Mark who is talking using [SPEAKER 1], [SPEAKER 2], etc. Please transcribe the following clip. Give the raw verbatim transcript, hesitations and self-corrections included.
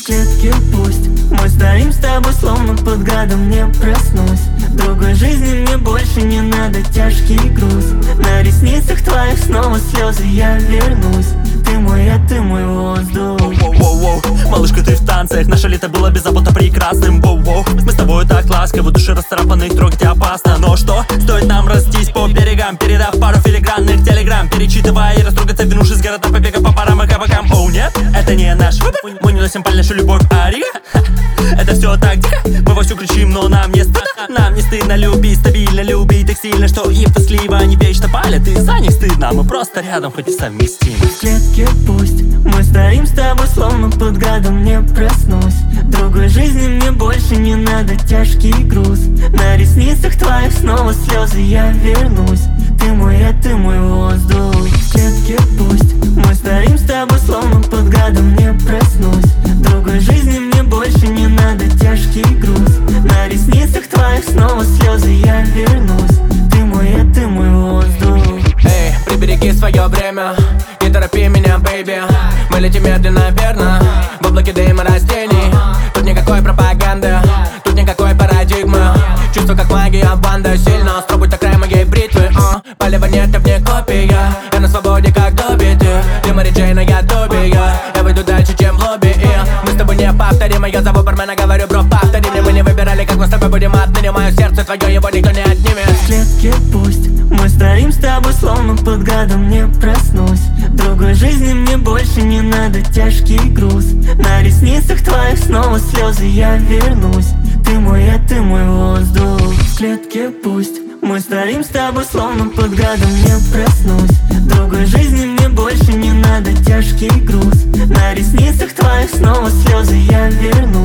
[SPEAKER 1] клетке пусть мы стоим с тобой, словно под гадом не проснусь. Другой жизни мне больше не надо, тяжкий груз. На ресницах твоих снова слезы, я вернусь. Ты мой, а ты мой воздух.
[SPEAKER 2] Воу-воу-воу, малышка, ты в танцах. Наше лето было беззаботно прекрасным. Воу-воу, мы с тобой так ласковы, души расцарапанных трогать опасно. Но что, стоит нам растись по берегам, передав пару филигранных телеграмм, перечитывая и растрогаться, вернувшись с города, побега по парам и кабакам. Оу, нет, это не наш выбор. Мы не носим паль нашу любовь, а Рига. Это все так дико, мы вовсю кричим, но нам не стыдно. Нам не стыдно любить, стабильно любить так сильно, что им тоскливо, они вечно палят, и за них стыдно. Мы просто рядом, хоть и совместимы.
[SPEAKER 1] В клетке пусть мы стоим с тобой, словно под гадом не проснусь. Другой жизни мне больше не надо, тяжкий груз. На ресницах твоих снова слезы, я вернусь. Ты мой, а ты мой воздух. В клетке пусть мы стоим с тобой, словно под гадом не проснусь. Другой жизни мне больше не надо, тяжкий груз. На ресницах твоих снова слезы, я вернусь. Ты мой, а ты мой воздух.
[SPEAKER 3] Эй, прибереги свое время, не торопи меня, бэйби. Мы летим медленно, верно, в облаке дыма растений. Тут никакой пропаганды, тут никакой парадигмы. Чувство как магия, банда сильно. Спробуй так край моей бритвы, а палева нет, я вне копия. Я на свободе, как Добби, ты Ты Мэри Джейн, а я Добби. Я, я выйду дальше, чем в лобби, и мы с тобой неповторимы. Я зову бармена, говорю, бро, повтори мне. Мы не выбирали, как мы с тобой будем отныне. Мое сердце твое, его никто не отнимет.
[SPEAKER 1] В клетке пусть мы стоим с тобой, словно под гадом не проснусь. Другой жизни мне больше не надо, тяжкий груз. На ресницах твоих снова слезы, я вернусь. Ты мой, а ты мой воздух. В клетке пусть мы стоим с тобой, словно под гадом не проснусь. Другой жизни мне больше не надо, тяжкий груз. На ресницах твоих снова слезы, я вернусь.